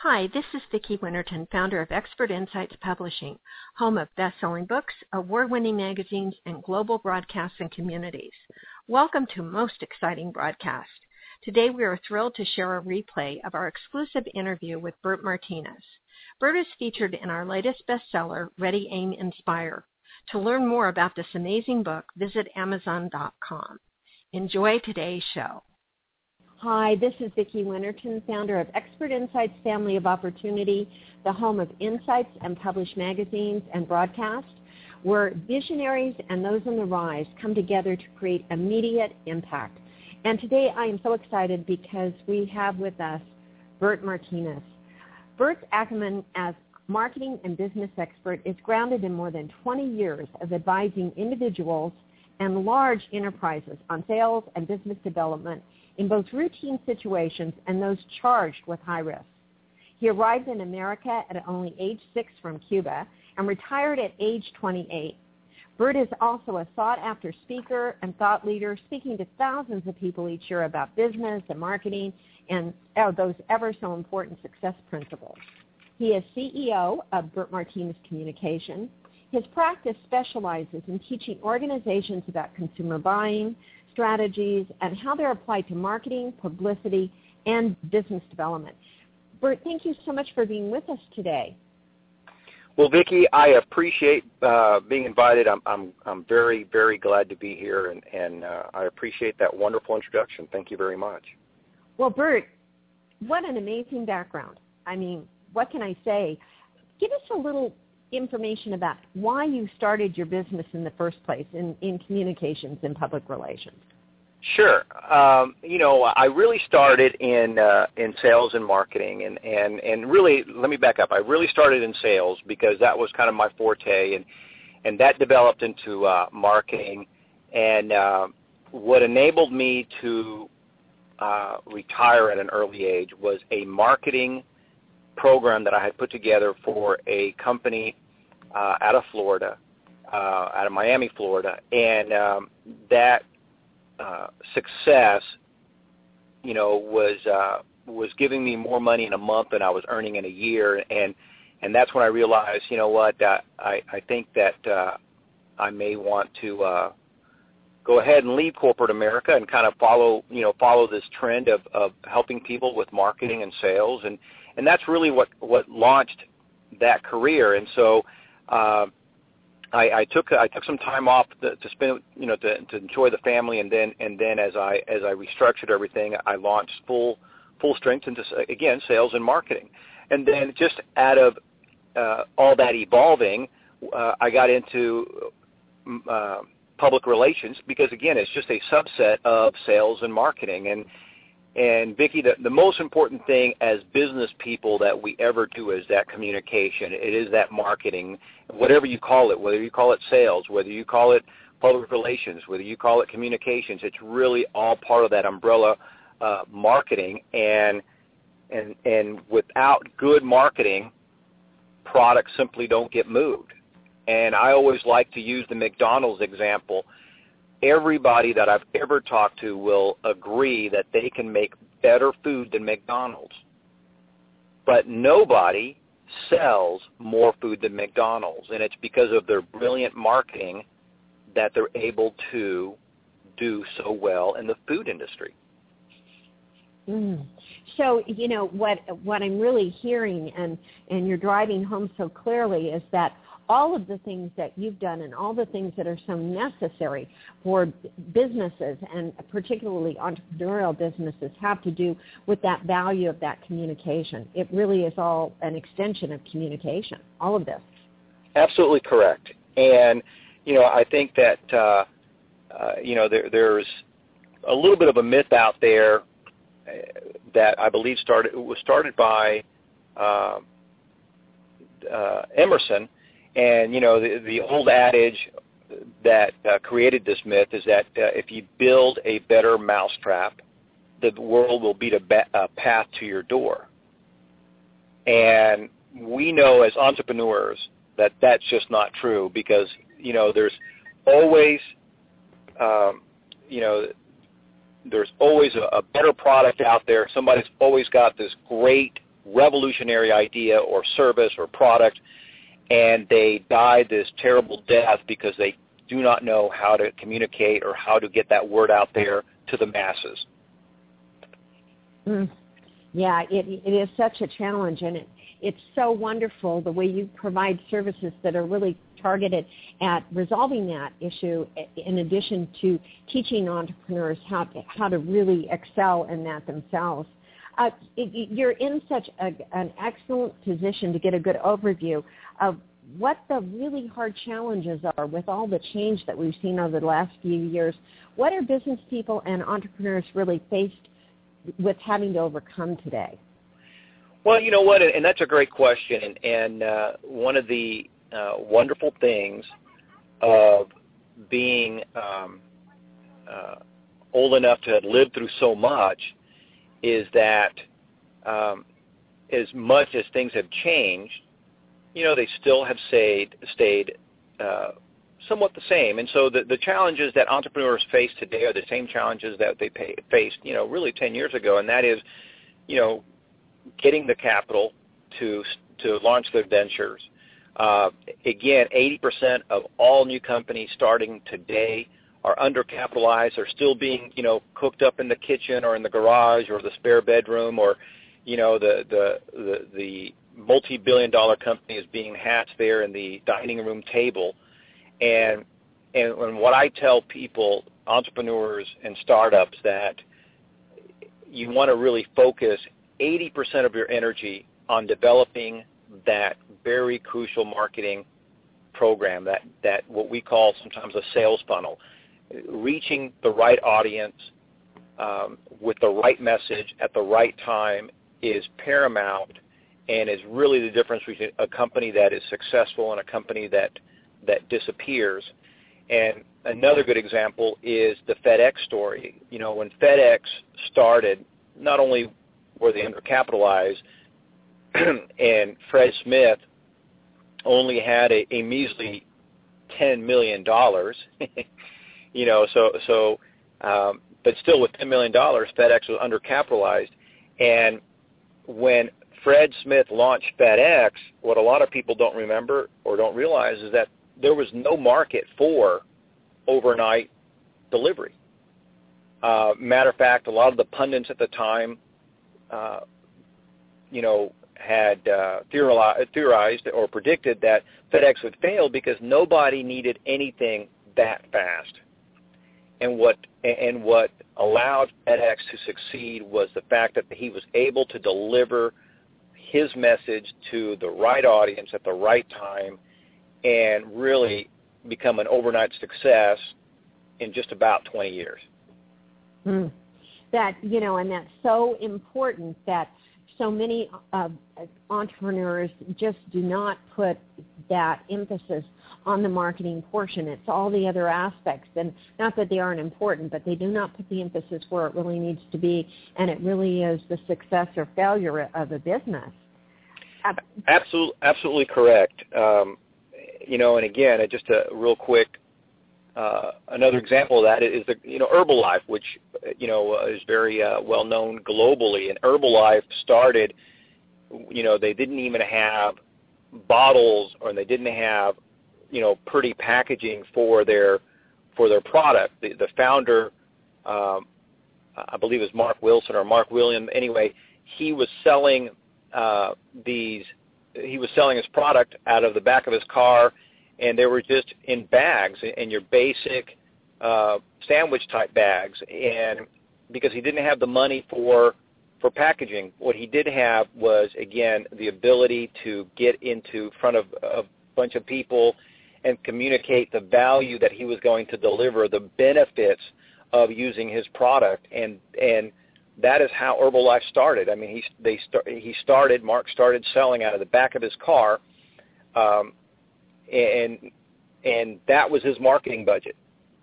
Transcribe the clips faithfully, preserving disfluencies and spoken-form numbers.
Hi, this is Vicki Winterton, founder of Expert Insights Publishing, home of best-selling books, award-winning magazines, and global broadcasts and communities. Welcome to Most Exciting Broadcast. Today we are thrilled to share a replay of our exclusive interview with Bert Martinez. Bert is featured in our latest bestseller, Ready, Aim, Inspire. To learn more about this amazing book, visit amazon dot com. Enjoy today's show. Hi, this is Vicki Winterton, founder of Expert Insights Family of Opportunity, the home of insights and published magazines and broadcasts, where visionaries and those on the rise come together to create immediate impact. And today I am so excited because we have with us Bert Martinez. Bert's acumen as marketing and business expert is grounded in more than twenty years of advising individuals and large enterprises on sales and business development in both routine situations and those charged with high risk. He arrived in America at only age six from Cuba and retired at age twenty-eight. Bert is also a sought-after speaker and thought leader, speaking to thousands of people each year about business and marketing and oh, those ever so important success principles. He is C E O of Bert Martinez Communication. His practice specializes in teaching organizations about consumer buying, strategies, and how they're applied to marketing, publicity, and business development. Bert, thank you so much for being with us today. Well, Vicki, I appreciate uh, being invited. I'm, I'm, I'm very, very glad to be here, and, and uh, I appreciate that wonderful introduction. Thank you very much. Well, Bert, what an amazing background. I mean, what can I say? Give us a little information about why you started your business in the first place in, in communications and public relations. Sure. Um, you know, I really started in uh, in sales and marketing, and, and, and really, let me back up. I really started in sales because that was kind of my forte, and, and that developed into uh, marketing. And uh, what enabled me to uh, retire at an early age was a marketing program that I had put together for a company uh, out of Florida, uh, out of Miami, Florida, and um, that uh, success, you know, was uh, was giving me more money in a month than I was earning in a year, and and that's when I realized, you know what, uh, I I think that uh, I may want to uh, go ahead and leave corporate America and kind of follow, you know, follow this trend of, of helping people with marketing and sales, and And that's really what, what launched that career. And so uh, I, I took I took some time off to, to spend, you know, to, to enjoy the family, and then and then as I as I restructured everything, I launched full full strength into, again, sales and marketing. And then just out of uh, all that evolving, uh, I got into uh, public relations because, again, it's just a subset of sales and marketing. And And, Vicki, the, the most important thing as business people that we ever do is that communication. It is that marketing, whatever you call it, whether you call it sales, whether you call it public relations, whether you call it communications, it's really all part of that umbrella uh, marketing. And, and, and without good marketing, products simply don't get moved. And I always like to use the McDonald's example. Everybody that I've ever talked to will agree that they can make better food than McDonald's. But nobody sells more food than McDonald's, and it's because of their brilliant marketing that they're able to do so well in the food industry. Mm. So, you know, what what I'm really hearing, and, and you're driving home so clearly, is that all of the things that you've done and all the things that are so necessary for businesses, and particularly entrepreneurial businesses, have to do with that value of that communication. It really is all an extension of communication, all of this. Absolutely correct. And, you know, I think that, uh, uh, you know, there, there's a little bit of a myth out there that I believe started was started by uh, uh, Emerson. And, you know, the, the old adage that uh, created this myth is that uh, if you build a better mousetrap, the world will beat a, ba- a path to your door. And we know as entrepreneurs that that's just not true because, you know, there's always, um, you know, there's always a, a better product out there. Somebody's always got this great revolutionary idea or service or product, and they die this terrible death because they do not know how to communicate or how to get that word out there to the masses. Mm. Yeah, it, it is such a challenge, and it, it's so wonderful the way you provide services that are really targeted at resolving that issue, in addition to teaching entrepreneurs how to, how to really excel in that themselves. Uh, it, you're in such a, an excellent position to get a good overview of what the really hard challenges are with all the change that we've seen over the last few years. What are business people and entrepreneurs really faced with having to overcome today? Well, you know what, and that's a great question, and, and uh, one of the uh, wonderful things of being um, uh, old enough to have lived through so much is that um, as much as things have changed, you know, they still have stayed, stayed uh, somewhat the same. And so the, the challenges that entrepreneurs face today are the same challenges that they pay, faced, you know, really ten years ago, and that is, you know, getting the capital to to launch their ventures. Uh, again, eighty percent of all new companies starting today are undercapitalized. They're still being, you know, cooked up in the kitchen or in the garage or the spare bedroom, or, you know, the the the, the multi-billion dollar company is being hatched there in the dining room table. And and, and what I tell people, entrepreneurs and startups, that you want to really focus eighty percent of your energy on developing that very crucial marketing program, that, that what we call sometimes a sales funnel, reaching the right audience um, with the right message at the right time is paramount, and is really the difference between a company that is successful and a company that, that disappears. And another good example is the FedEx story. You know, when FedEx started, not only were they undercapitalized, and Fred Smith only had a, a measly ten million dollars, you know, so, so um, but still with ten million dollars, FedEx was undercapitalized. And when Fred Smith launched FedEx, what a lot of people don't remember or don't realize is that there was no market for overnight delivery. Uh, matter of fact, a lot of the pundits at the time, uh, you know, had uh, theorized or predicted that FedEx would fail because nobody needed anything that fast. And what and what allowed FedEx to succeed was the fact that he was able to deliver his message to the right audience at the right time and really become an overnight success in just about twenty years. Mm. That, you know, and that's so important that so many uh, entrepreneurs just do not put that emphasis on the marketing portion. It's all the other aspects, and not that they aren't important, but they do not put the emphasis where it really needs to be, and it really is the success or failure of a business. Absolutely, absolutely correct. Um, you know, and again, just a real quick, uh, another example of that is the, you know, Herbalife, which, you know, is very uh, well known globally. And Herbalife started, you know, they didn't even have bottles, or they didn't have, you know, pretty packaging for their for their product. The, the founder, um, I believe it was Mark Wilson or Mark William. Anyway, he was selling uh, these. He was selling his product out of the back of his car, and they were just in bags, in your basic uh, sandwich-type bags. And because he didn't have the money for for packaging, what he did have was, again, the ability to get into front of a bunch of people and communicate the value that he was going to deliver, the benefits of using his product. And and that is how Herbalife started. I mean, he they start, he started. Mark started selling out of the back of his car, um, and and that was his marketing budget.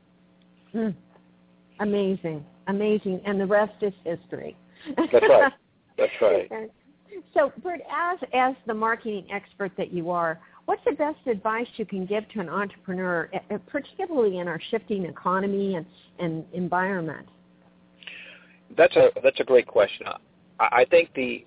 Mm. Amazing, amazing, and the rest is history. That's right. That's right. So, Bert, as as the marketing expert that you are, what's the best advice you can give to an entrepreneur, particularly in our shifting economy and, and environment? That's a that's a great question. I, I think the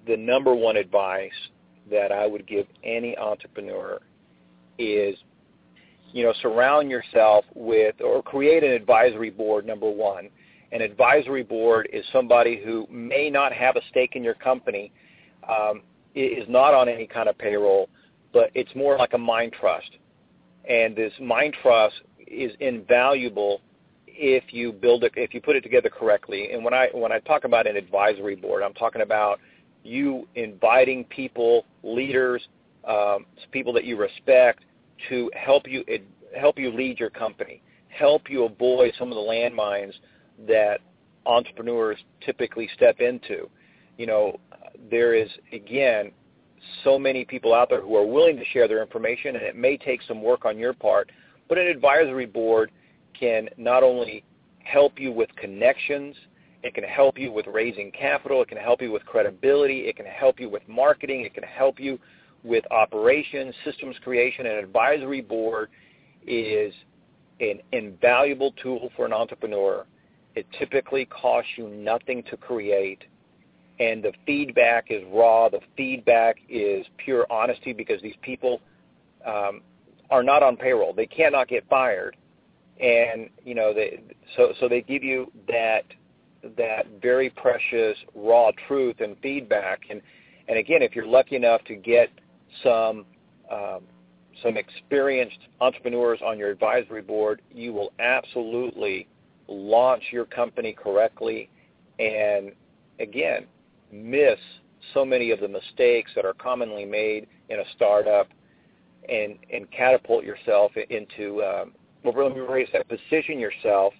the number one advice that I would give any entrepreneur is, you know, surround yourself with or create an advisory board, number one. An advisory board is somebody who may not have a stake in your company, um, is not on any kind of payroll, but it's more like a mind trust. And this mind trust is invaluable if you build it, if you put it together correctly. And when I when I talk about an advisory board, I'm talking about you inviting people, leaders, um, people that you respect, to help you help you lead your company, help you avoid some of the landmines that entrepreneurs typically step into. You know, there is, again, so many people out there who are willing to share their information, and it may take some work on your part, but an advisory board can not only help you with connections, it can help you with raising capital, it can help you with credibility, it can help you with marketing, it can help you with operations, systems creation. An advisory board is an invaluable tool for an entrepreneur. It typically costs you nothing to create, and the feedback is raw. The feedback is pure honesty, because these people um, are not on payroll. They cannot get fired, and you know, they, so so they give you that that very precious raw truth and feedback. And and again, if you're lucky enough to get some um, some experienced entrepreneurs on your advisory board, you will absolutely launch your company correctly, and again, miss so many of the mistakes that are commonly made in a startup, and and catapult yourself into um, well, let me raise that, position yourself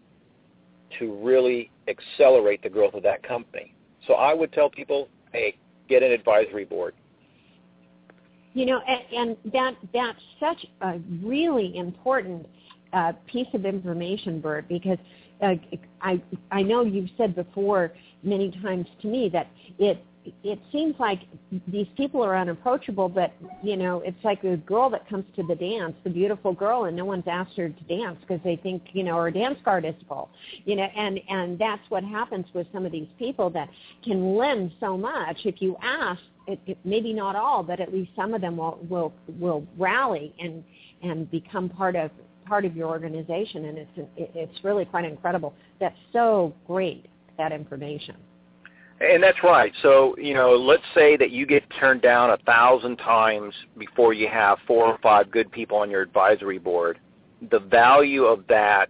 to really accelerate the growth of that company. So I would tell people, hey, get an advisory board. You know, and, and that that's such a really important uh, piece of information, Bert, because uh, I I know you've said before many times to me that it it seems like these people are unapproachable, but, you know, it's like a girl that comes to the dance, the beautiful girl, and no one's asked her to dance because they think, you know, her dance card is full, you know, and, and that's what happens with some of these people that can lend so much. If you ask, it, it, maybe not all, but at least some of them will, will, will rally and, and become part of part of your organization, and it's it's really quite incredible. That's so great, that information. And that's right. So, you know, let's say that you get turned down a thousand times before you have four or five good people on your advisory board. The value of that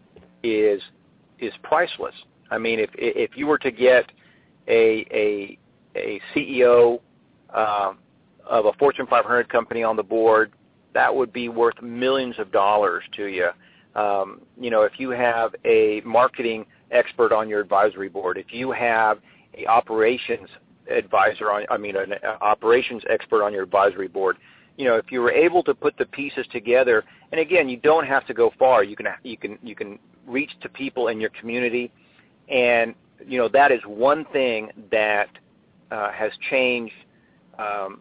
is is priceless. I mean, if if you were to get a a a C E O uh, of a Fortune five hundred company on the board, that would be worth millions of dollars to you. Um, you know, if you have a marketing expert on your advisory board, if you have a operations advisor on, I mean, an operations expert on your advisory board, you know, if you were able to put the pieces together, and again, you don't have to go far. You can you can you can reach to people in your community, and you know that is one thing that uh, has changed. Um,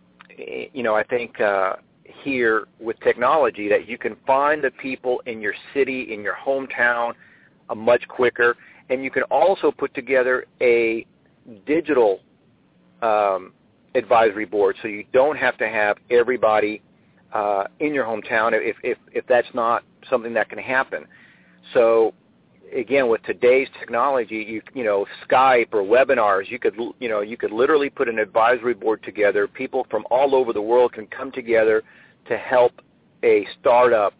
you know, I think uh, here with technology, that you can find the people in your city, in your hometown, uh, much quicker. And you can also put together a digital um, advisory board, so you don't have to have everybody uh, in your hometown if, if, if that's not something that can happen. So, again, with today's technology, you you know, Skype or webinars, you could you know you could literally put an advisory board together. People from all over the world can come together to help a startup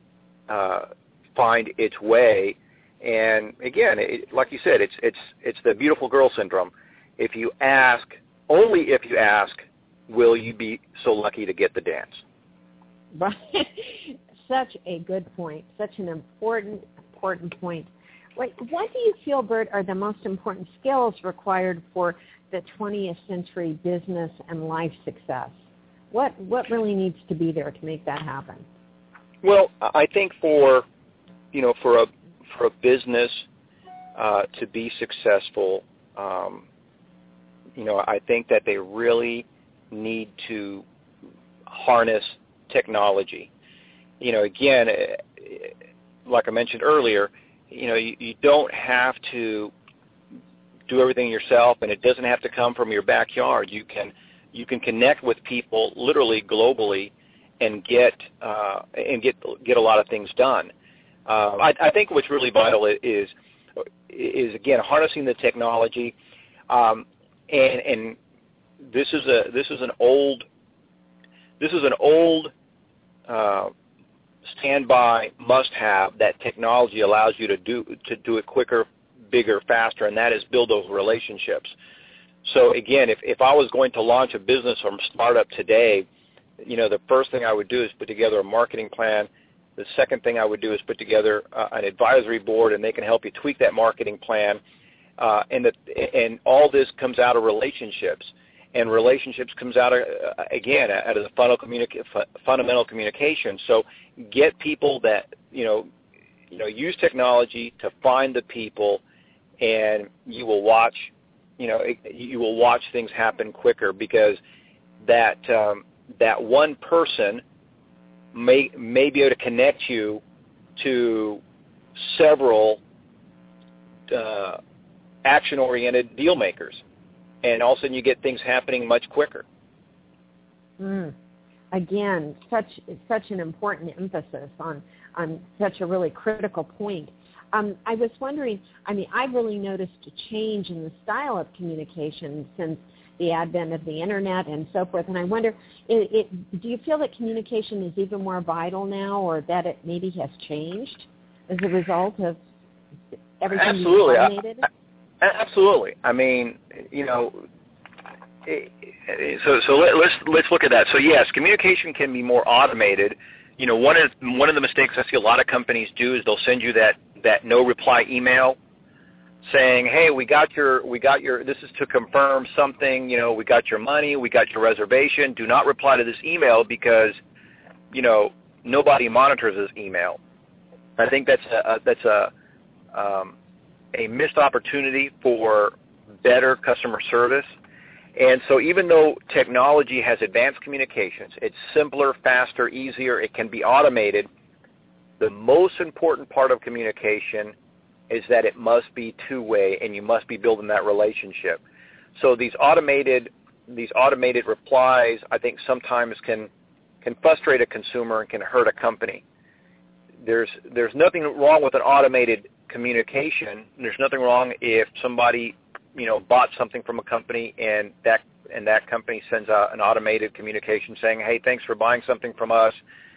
uh, find its way. And again, it, like you said, it's it's it's the beautiful girl syndrome. If you ask, only if you ask, will you be so lucky to get the dance. Right. Such a good point. Such an important important point. What, what do you feel, Bert, are the most important skills required for the twentieth century business and life success? What what really needs to be there to make that happen? Well, I think for you know for a for a business uh, to be successful, um, you know, I think that they really need to harness technology. You know, again, like I mentioned earlier, you know, you, you don't have to do everything yourself, and it doesn't have to come from your backyard. You can you can connect with people literally globally and get uh, and get get a lot of things done. Uh, I, I think what's really vital is is again harnessing the technology, um, and and this is a this is an old this is an old uh, standby must-have that technology allows you to do to do it quicker, bigger, faster, and that is build those relationships. So again, if, if I was going to launch a business or startup today, you know, the first thing I would do is put together a marketing plan. The second thing I would do is put together uh, an advisory board, and they can help you tweak that marketing plan. Uh, and the, and all this comes out of relationships, and relationships comes out of uh, again out of the funnel communica- fundamental communication. So get people that you know, you know, use technology to find the people, and you will watch, you know, you will watch things happen quicker because that um, that one person may may be able to connect you to several uh, action-oriented deal makers, and all of a sudden you get things happening much quicker. Mm. Again, such such an important emphasis on on such a really critical point. Um, I was wondering, I mean, I've really noticed a change in the style of communication since the advent of the Internet and so forth, and I wonder, it, it, do you feel that communication is even more vital now, or that it maybe has changed as a result of everything Absolutely. being automated? I, I, absolutely. I mean, you know, it, it, so so let, let's let's look at that. So yes, communication can be more automated. You know, one of one of the mistakes I see a lot of companies do is they'll send you that, that no reply email saying, hey, we got your we got your this is to confirm something, you know, we got your money, we got your reservation. Do not reply to this email because, you know, nobody monitors this email. I think that's a, a that's a um, a missed opportunity for better customer service. And so even though technology has advanced communications, it's simpler, faster, easier, it can be automated, the most important part of communication is that it must be two-way, and you must be building that relationship. So these automated these automated replies, I think, sometimes can can frustrate a consumer and can hurt a company. There's there's nothing wrong with an automated communication. There's nothing wrong if somebody, you know, bought something from a company and that and that company sends out an automated communication saying, hey, thanks for buying something from us.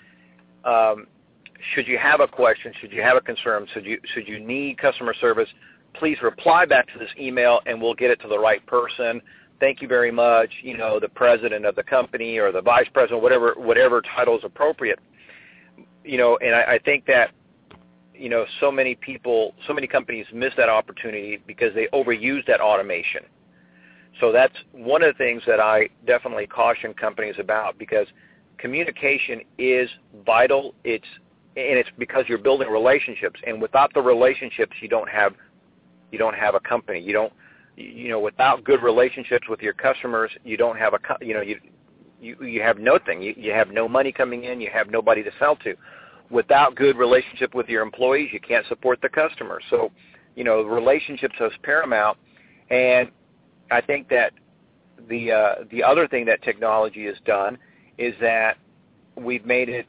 Um, should you have a question, should you have a concern, should you should you need customer service, please reply back to this email and we'll get it to the right person. Thank you very much, you know, the president of the company or the vice president, whatever whatever title is appropriate. You know, and I, I think that, you know, so many people, so many companies miss that opportunity because they overuse that automation. So that's one of the things that I definitely caution companies about, because communication is vital. It's and it's because you're building relationships, and without the relationships, you don't have you don't have a company. You don't you know without good relationships with your customers, you don't have a you know you you you have nothing. You you have no money coming in. You have nobody to sell to. Without good relationship with your employees, you can't support the customer. So, you know, relationships is paramount. And I think that the uh, the other thing that technology has done is that we've made it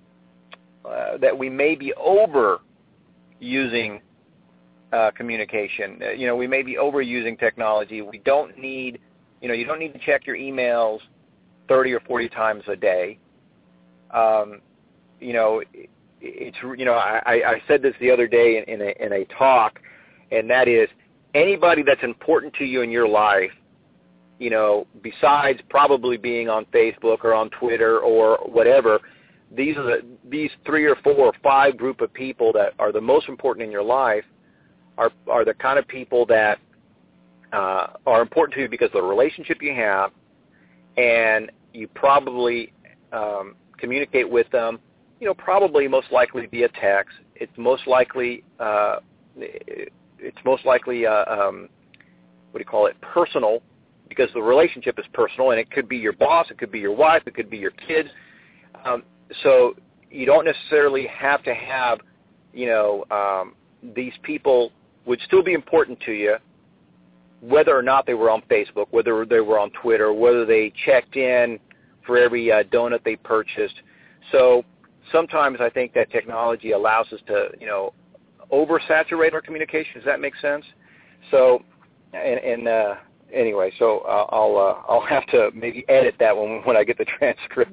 uh, that we may be over using uh, communication. Uh, you know, we may be overusing technology. We don't need, you know, you don't need to check your emails thirty or forty times a day. Um, You know, it's you know I, I said this the other day in, in, a, in a talk, and that is anybody that's important to you in your life, you know, besides probably being on Facebook or on Twitter or whatever, these are the, these three or four or five group of people that are the most important in your life are are the kind of people that uh, are important to you because of the relationship you have, and you probably um, communicate with them. You know, probably most likely via text. It's most likely, uh, it's most likely, uh, um, what do you call it, personal, because the relationship is personal, and it could be your boss, it could be your wife, it could be your kids. Um, so you don't necessarily have to have, you know, um, these people would still be important to you, whether or not they were on Facebook, whether they were on Twitter, whether they checked in for every uh, donut they purchased. So sometimes I think that technology allows us to, you know, oversaturate our communication. Does that make sense? So, and, and uh, anyway, so uh, I'll uh, I'll have to maybe edit that one when I get the transcript.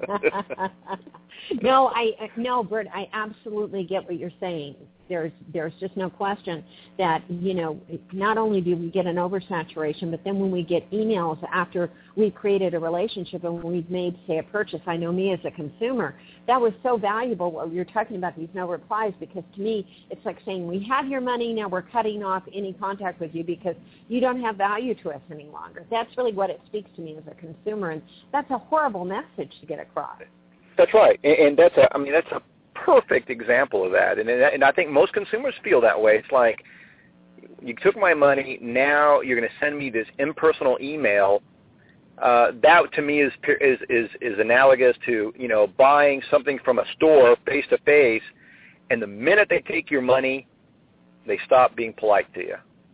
no, I no, Bert, I absolutely get what you're saying. There's there's just no question that, you know, not only do we get an oversaturation, but then when we get emails after we've created a relationship and we've made, say, a purchase, I know me as a consumer, that was so valuable what you're talking about, these no replies, because to me it's like saying we have your money, now we're cutting off any contact with you because you don't have value to us any longer. That's really what it speaks to me as a consumer, and that's a horrible message to get across. That's right, and, and that's a, I mean, that's a perfect example of that, and and I think most consumers feel that way. It's like, you took my money, now you're going to send me this impersonal email. Uh, that to me is is is is analogous to, you know, buying something from a store face to face, and the minute they take your money, they stop being polite to you.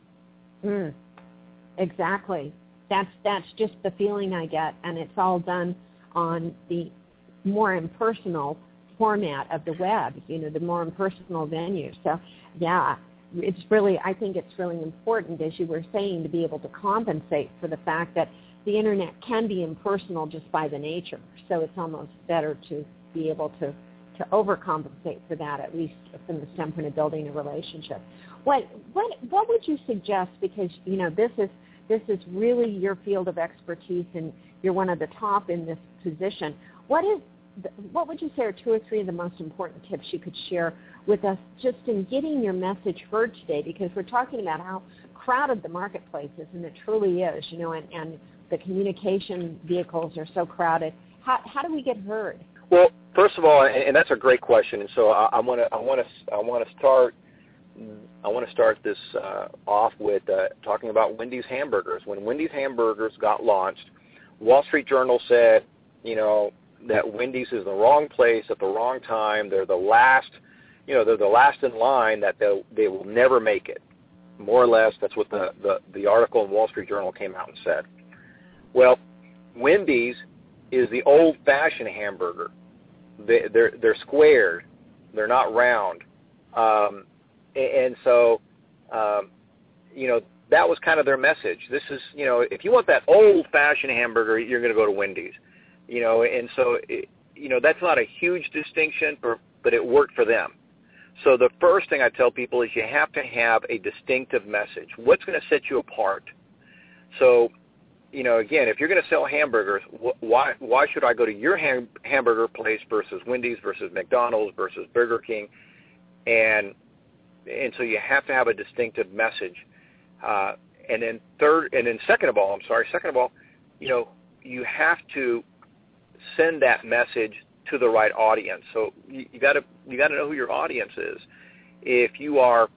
Mm, exactly. That's that's just the feeling I get, and it's all done on the more impersonal format of the web, you know, the more impersonal venue. So, yeah, it's really, I think it's really important, as you were saying, to be able to compensate for the fact that the Internet can be impersonal just by the nature. So it's almost better to be able to, to overcompensate for that, at least from the standpoint of building a relationship. What what what would you suggest? Because, you know, this is this is really your field of expertise, and you're one of the top in this position. What is What would you say are two or three of the most important tips you could share with us just in getting your message heard today? Because we're talking about how crowded the marketplace is, and it truly is, you know, and, and the communication vehicles are so crowded. How, how do we get heard? Well, first of all, and, and that's a great question, and so I want to I want to I want to start I want to start this uh, off with uh, talking about Wendy's hamburgers. When Wendy's hamburgers got launched, Wall Street Journal said, you know, that Wendy's is the wrong place at the wrong time. They're the last, you know, they're the last in line, that they they will never make it. More or less, that's what the, the, the article in Wall Street Journal came out and said. Well, Wendy's is the old-fashioned hamburger. They, they're they're squared. They're not round. Um, and so, um, you know, that was kind of their message. This is, you know, if you want that old-fashioned hamburger, you're going to go to Wendy's. You know, and so, it, you know, that's not a huge distinction, for, but it worked for them. So the first thing I tell people is you have to have a distinctive message. What's going to set you apart? So, you know, again, if you're going to sell hamburgers, wh- why why should I go to your ham- hamburger place versus Wendy's versus McDonald's versus Burger King? And and so you have to have a distinctive message. Uh, and then third, and then second of all, I'm sorry, second of all, you know, you have to send that message to the right audience. So you, you got to you got to know who your audience is. If you are,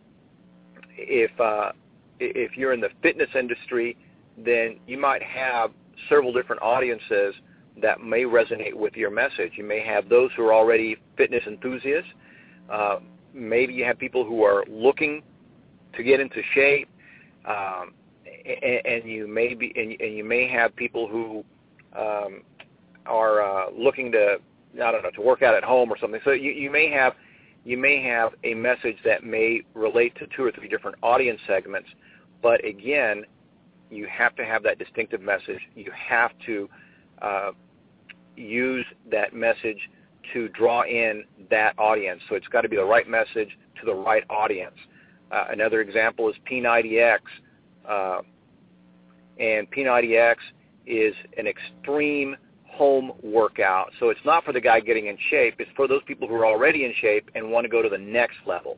if uh, if you're in the fitness industry, then you might have several different audiences that may resonate with your message. You may have those who are already fitness enthusiasts. Uh, maybe you have people who are looking to get into shape, um, and, and you may be, and, and you may have people who um, are uh, looking to, I don't know, to work out at home or something. So you, you may have you may have a message that may relate to two or three different audience segments. But again, you have to have that distinctive message. You have to uh, use that message to draw in that audience. So it's got to be the right message to the right audience. Uh, another example is P ninety X. Uh, and P ninety X is an extreme home workout. So it's not for the guy getting in shape. It's for those people who are already in shape and want to go to the next level.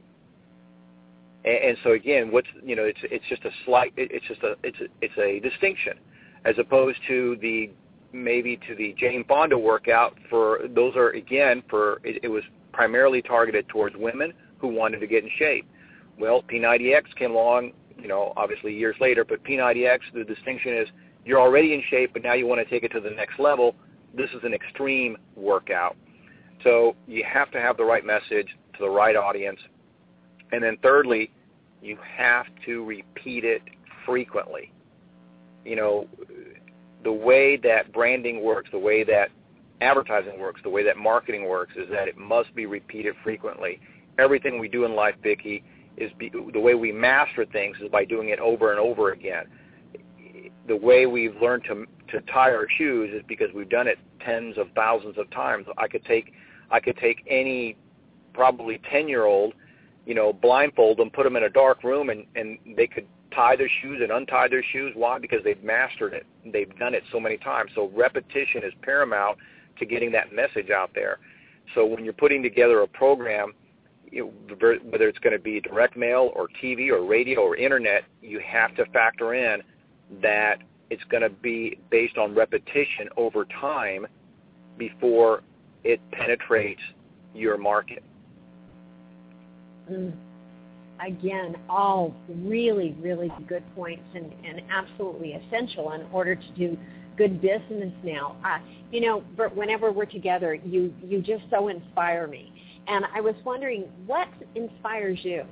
And, and so again, what's you know, it's it's just a slight, it's just a it's a, it's a distinction, as opposed to the maybe to the Jane Fonda workout. For those are again for it, it was primarily targeted towards women who wanted to get in shape. Well, P ninety X came along, you know, obviously years later, but P ninety X, the distinction is you're already in shape, but now you want to take it to the next level. This is an extreme workout. So you have to have the right message to the right audience. And then thirdly, you have to repeat it frequently. You know, the way that branding works, the way that advertising works, the way that marketing works is that it must be repeated frequently. Everything we do in life, Vicki, is be, the way we master things is by doing it over and over again. The way we've learned to to tie our shoes is because we've done it tens of thousands of times. I could take I could take any probably ten-year-old, you know, blindfold them, put them in a dark room, and, and they could tie their shoes and untie their shoes. Why? Because they've mastered it. They've done it so many times. So repetition is paramount to getting that message out there. So when you're putting together a program, you know, whether it's going to be direct mail or T V or radio or internet, you have to factor in that it's going to be based on repetition over time before it penetrates your market. Mm. Again, all really, really good points and, and absolutely essential in order to do good business now. Uh, you know, Bert, whenever we're together, you, you just so inspire me. And I was wondering, what inspires you?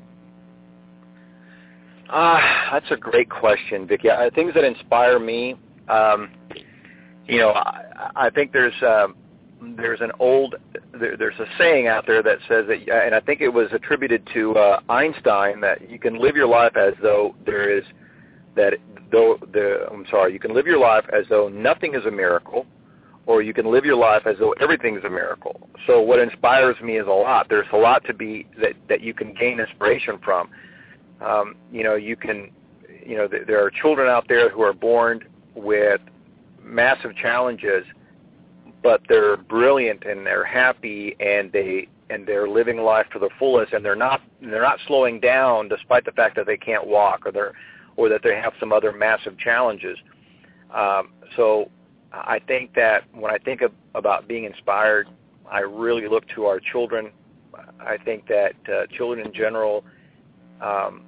Uh, that's a great question, Vicki. Uh, things that inspire me, um, you know, I, I think there's uh, there's an old there, there's a saying out there that says that, and I think it was attributed to uh, Einstein, that you can live your life as though there is that though the I'm sorry, you can live your life as though nothing is a miracle, or you can live your life as though everything is a miracle. So what inspires me is a lot. There's a lot to be that that you can gain inspiration from. Um, you know, you can, you know, th- there are children out there who are born with massive challenges, but they're brilliant and they're happy and they and they're living life to the fullest, and they're not they're not slowing down despite the fact that they can't walk or they're or that they have some other massive challenges. Um, so I think that when I think of, about being inspired, I really look to our children. I think that uh, children in general um,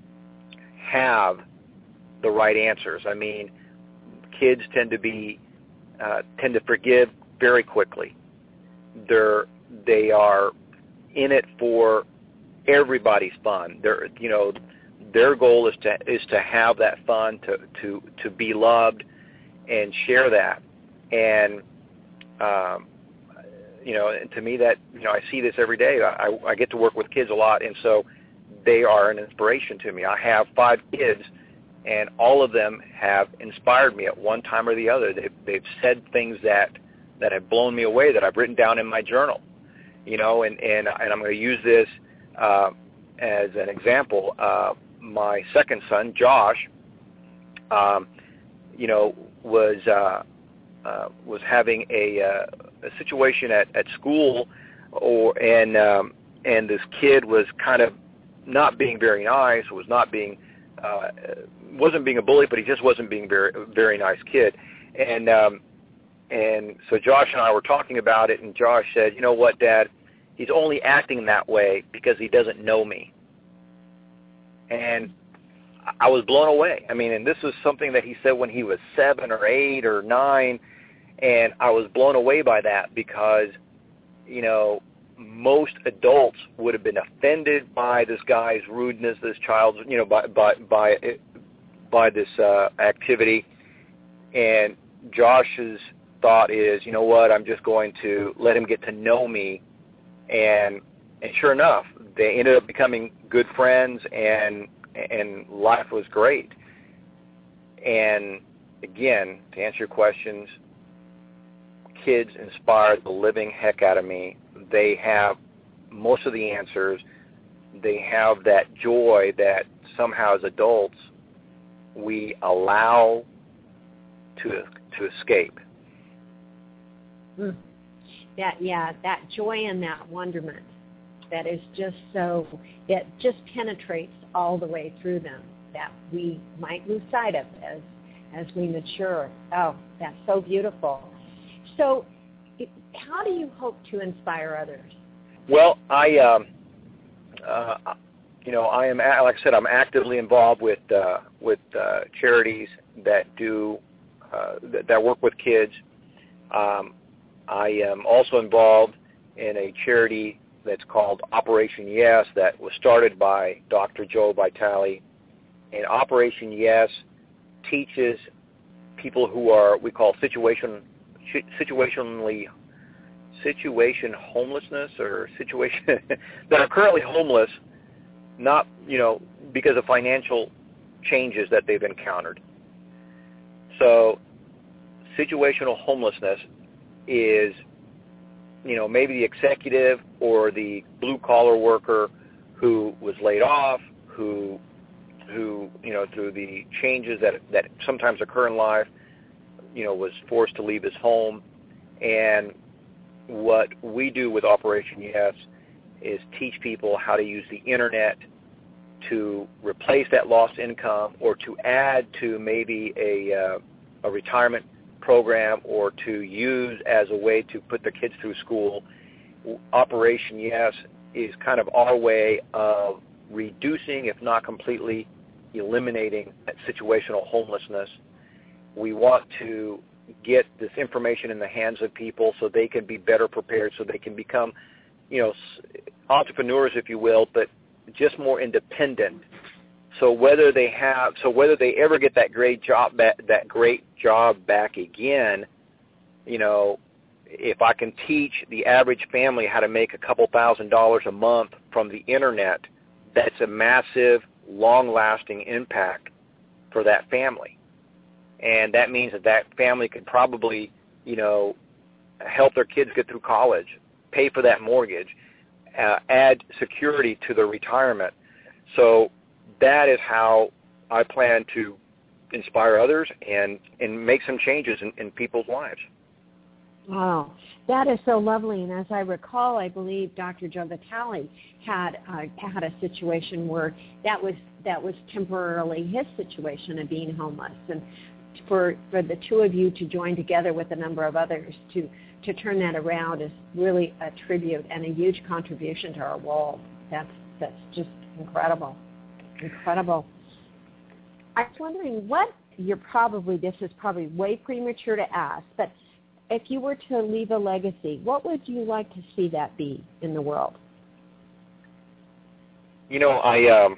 have the right answers. I mean, kids tend to be uh, tend to forgive very quickly. They're they are in it for everybody's fun. They're you know their goal is to is to have that fun, to to to be loved, and share that. And um, you know, and to me, that you know, I see this every day. I, I get to work with kids a lot, and so they are an inspiration to me. I have five kids, and all of them have inspired me at one time or the other. They've, they've said things that, that have blown me away that I've written down in my journal, you know, and, and, and I'm going to use this uh, as an example. Uh, my second son, Josh, um, you know, was uh, uh, was having a, uh, a situation at, at school, or and um, and this kid was kind of not being very nice, was not being, uh, wasn't being a bully, but he just wasn't being very, very nice kid. And, um, and so Josh and I were talking about it, and Josh said, you know what, Dad, he's only acting that way because he doesn't know me. And I was blown away. I mean, and this was something that he said when he was seven or eight or nine, and I was blown away by that because, you know, most adults would have been offended by this guy's rudeness, this child's, you know, by by by, by this uh, activity. And Josh's thought is, you know what, I'm just going to let him get to know me. And and sure enough, they ended up becoming good friends, and and life was great. And again, to answer your questions, kids inspired the living heck out of me. They have most of the answers. They have that joy that somehow as adults we allow to to escape. Mm. That yeah, that joy and that wonderment that is just so, it just penetrates all the way through them that we might lose sight of as as we mature. Oh, that's so beautiful. So how do you hope to inspire others? Well, I, um, uh, you know, I am, like I said, I'm actively involved with uh, with uh, charities that do uh, that, that work with kids. Um, I am also involved in a charity that's called Operation Yes, that was started by Doctor Joe Vitale, and Operation Yes teaches people who are, we call situation, situationally, situation homelessness or situation that are currently homeless, not, you know, because of financial changes that they've encountered. So situational homelessness is, you know, maybe the executive or the blue-collar worker who was laid off, who, who, you know, through the changes that that sometimes occur in life, you know, was forced to leave his home. And what we do with Operation Yes is teach people how to use the internet to replace that lost income or to add to maybe a, uh, a retirement program or to use as a way to put their kids through school. Operation Yes is kind of our way of reducing, if not completely eliminating, that situational homelessness. We want to get this information in the hands of people so they can be better prepared, so they can become, you know, entrepreneurs, if you will, but just more independent. So whether they have, so whether they ever get that great job, back, that great job back again, you know, if I can teach the average family how to make a couple thousand dollars a month from the internet, that's a massive, long-lasting impact for that family. And that means that that family could probably, you know, help their kids get through college, pay for that mortgage, uh, add security to their retirement. So that is how I plan to inspire others and, and make some changes in, in people's lives. Wow, that is so lovely. And as I recall, I believe Doctor Joe Vitale had uh, had a situation where that was that was temporarily his situation of being homeless, and for for the two of you to join together with a number of others to to turn that around is really a tribute and a huge contribution to our world. That's that's just incredible, incredible. I was wondering what you're probably this is probably way premature to ask, but if you were to leave a legacy, what would you like to see that be in the world? You know, I um,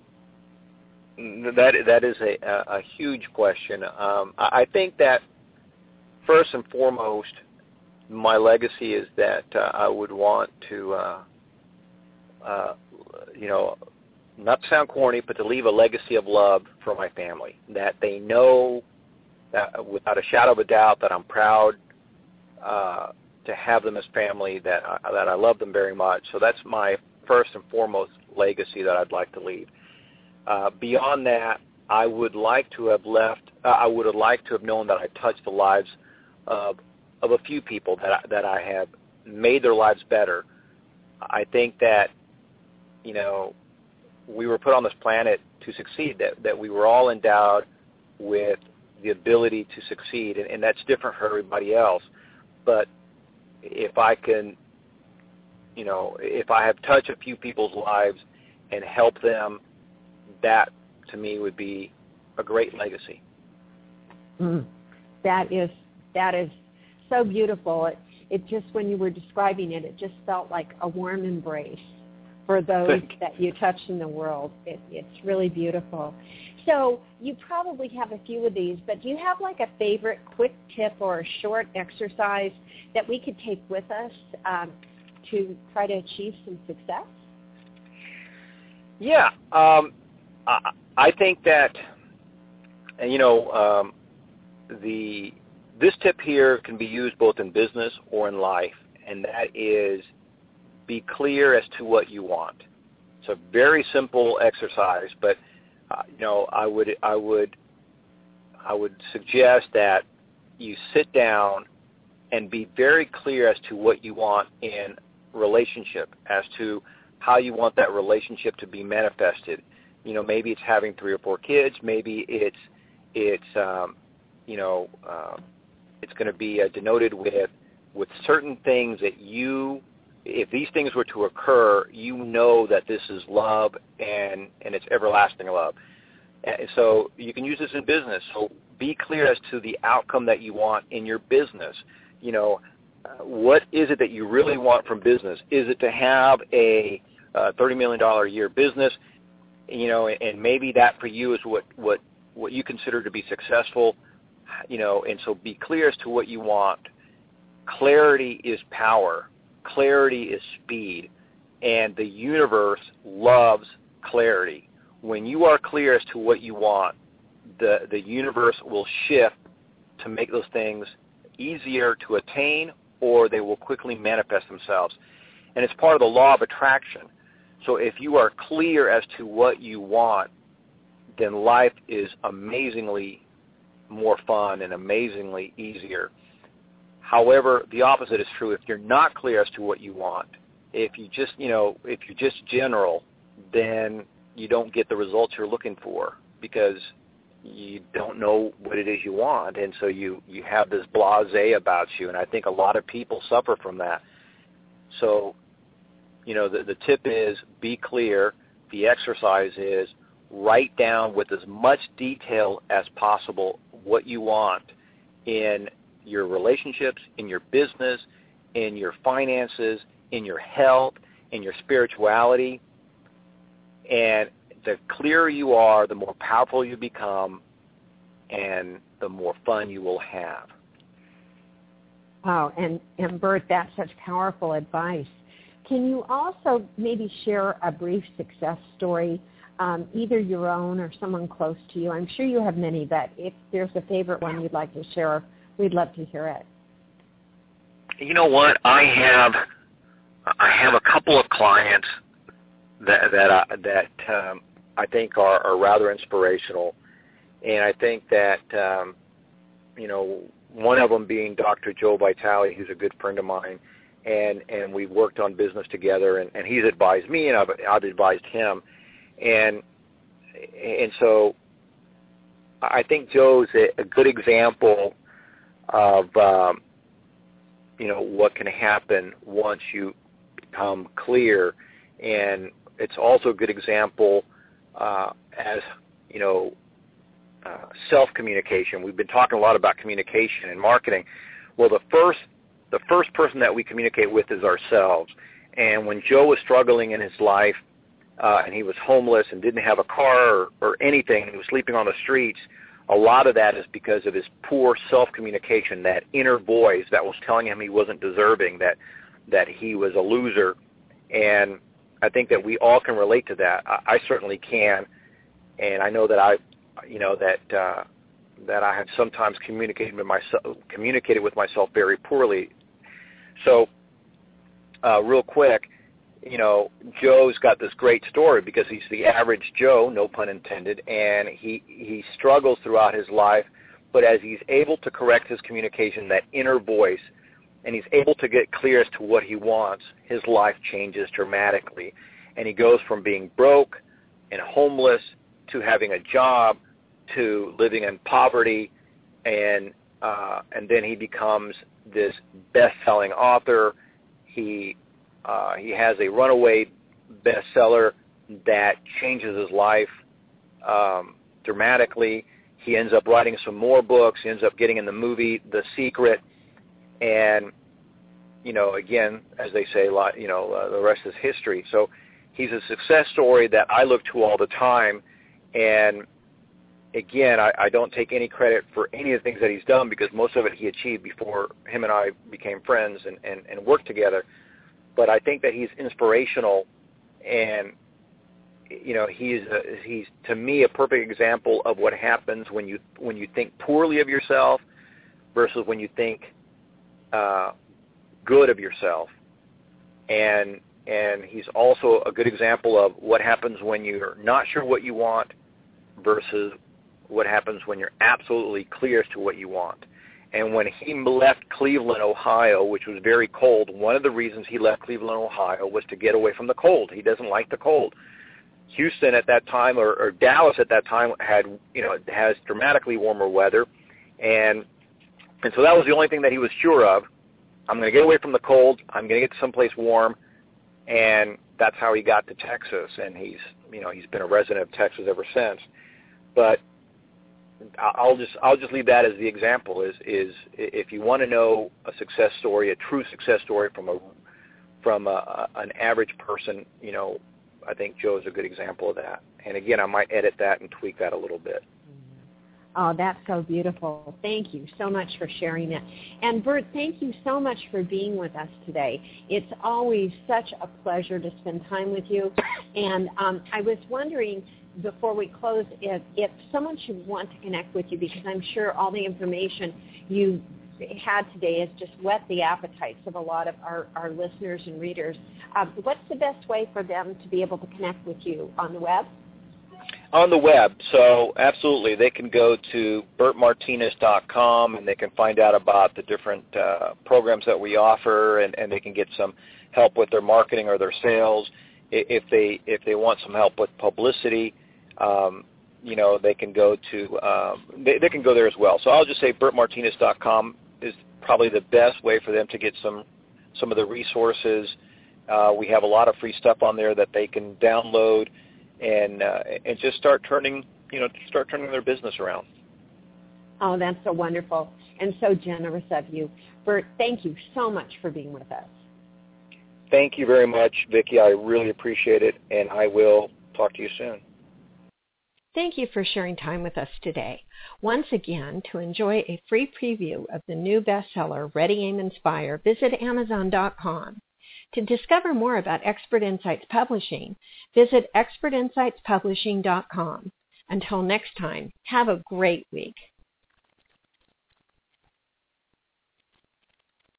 that that is a, a huge question. Um, I think that first and foremost, my legacy is that uh, I would want to, uh, uh, you know, not to sound corny, but to leave a legacy of love for my family. That they know, that without a shadow of a doubt, that I'm proud Uh, to have them as family, that I, that I love them very much. So that's my first and foremost legacy that I'd like to leave. Uh, beyond that, I would like to have left, uh, I would have liked to have known that I touched the lives of, of a few people, that I, that I have made their lives better. I think that, you know, we were put on this planet to succeed, that, that we were all endowed with the ability to succeed, and, and that's different for everybody else. But if I can, you know, if I have touched a few people's lives and helped them, that to me would be a great legacy. Mm. That is that is so beautiful. It, it just, when you were describing it, it just felt like a warm embrace for those that you touched in the world. It, it's really beautiful. So you probably have a few of these, but do you have like a favorite quick tip or a short exercise that we could take with us um, to try to achieve some success? Yeah, um, I, I think that, you know, um, the this tip here can be used both in business or in life, and that is be clear as to what you want. It's a very simple exercise, but Uh, you know, I would, I would, I would suggest that you sit down and be very clear as to what you want in relationship, as to how you want that relationship to be manifested. You know, maybe it's having three or four kids. Maybe it's, it's, um, you know, uh, it's going to be uh, denoted with, with certain things that you. If these things were to occur, you know that this is love and, and it's everlasting love. And so you can use this in business. So be clear as to the outcome that you want in your business. You know, uh, what is it that you really want from business? Is it to have a uh, thirty million dollars a year business? you know, and maybe that for you is what, what, what you consider to be successful, you know, and so be clear as to what you want. Clarity is power. Clarity is speed. And the universe loves clarity. When you are clear as to what you want, the, the universe will shift to make those things easier to attain, or they will quickly manifest themselves. And it's part of the law of attraction. So if you are clear as to what you want, then life is amazingly more fun and amazingly easier. However, the opposite is true. If you're not clear as to what you want, if you just, you know, if you're just general, then you don't get the results you're looking for because you don't know what it is you want, and so you, you have this blasé about you, and I think a lot of people suffer from that. So, you know, the, the tip is be clear. The exercise is write down with as much detail as possible what you want in your relationships, in your business, in your finances, in your health, in your spirituality. And the clearer you are, the more powerful you become, and the more fun you will have. Wow, and, and Bert, that's such powerful advice. Can you also maybe share a brief success story, um, either your own or someone close to you? I'm sure you have many, but if there's a favorite one you'd like to share, we'd love to hear it. You know what? I have I have a couple of clients that that I, that um, I think are, are rather inspirational, and I think that um, you know, one of them being Doctor Joe Vitale, who's a good friend of mine, and and we've worked on business together, and, and he's advised me, and I've, I've advised him, and and so I think Joe's a, a good example of um, you know, what can happen once you become clear, and it's also a good example uh, as, you know, uh, self-communication. We've been talking a lot about communication and marketing. Well, the first the first person that we communicate with is ourselves. And when Joe was struggling in his life, uh, and he was homeless and didn't have a car or, or anything, and he was sleeping on the streets, a lot of that is because of his poor self-communication, that inner voice that was telling him he wasn't deserving, that that he was a loser. And I think that we all can relate to that. I, I certainly can, and I know that I, you know, that uh, that I have sometimes communicated with myself, communicated with myself very poorly. So, uh, real quick, you know, Joe's got this great story because he's the average Joe, no pun intended, and he he struggles throughout his life. But as he's able to correct his communication, that inner voice, and he's able to get clear as to what he wants, his life changes dramatically. And he goes from being broke and homeless to having a job to living in poverty, and uh, and then he becomes this best-selling author. He uh, he has a runaway bestseller that changes his life um, dramatically. He ends up writing some more books. He ends up getting in the movie The Secret. And, you know, again, as they say, you know, uh, the rest is history. So he's a success story that I look to all the time. And, again, I, I don't take any credit for any of the things that he's done because most of it he achieved before him and I became friends and, and, and worked together. But I think that he's inspirational, and, you know, he's a, he's to me a perfect example of what happens when you when you think poorly of yourself versus when you think uh, good of yourself. And and he's also a good example of what happens when you're not sure what you want versus what happens when you're absolutely clear as to what you want. And when he left Cleveland, Ohio, which was very cold, one of the reasons he left Cleveland, Ohio was to get away from the cold. He doesn't like the cold. Houston at that time, or, or Dallas at that time, had, you know, has dramatically warmer weather. And and so that was the only thing that he was sure of. I'm going to get away from the cold. I'm going to get to someplace warm. And that's how he got to Texas. And he's, you know, he's been a resident of Texas ever since. But I'll just I'll just leave that as the example. Is is if you want to know a success story, a true success story from a from a, an average person, you know, I think Joe is a good example of that. and again, I might edit that and tweak that a little bit. Oh, that's so beautiful. Thank you so much for sharing that. And Bert, thank you so much for being with us today. It's always such a pleasure to spend time with you. And um, I was wondering, before we close, if, if someone should want to connect with you, because I'm sure all the information you had today has just whet the appetites of a lot of our, our listeners and readers. Um, what's the best way for them to be able to connect with you? On the web? On the web, so absolutely. They can go to bert martinez dot com and they can find out about the different uh, programs that we offer, and, and they can get some help with their marketing or their sales. If they if they want some help with publicity, um, you know, they can go to um, they, they can go there as well. So I'll just say bert martinez dot com is probably the best way for them to get some some of the resources. Uh, we have a lot of free stuff on there that they can download. And uh, and just start turning, you know, start turning their business around. Oh, that's so wonderful and so generous of you, Bert. Thank you so much for being with us. Thank you very much, Vicki. I really appreciate it, and I will talk to you soon. Thank you for sharing time with us today. Once again, to enjoy a free preview of the new bestseller, Ready, Aim, Inspire, visit amazon dot com. To discover more about Expert Insights Publishing, visit expert insights publishing dot com. Until next time, have a great week.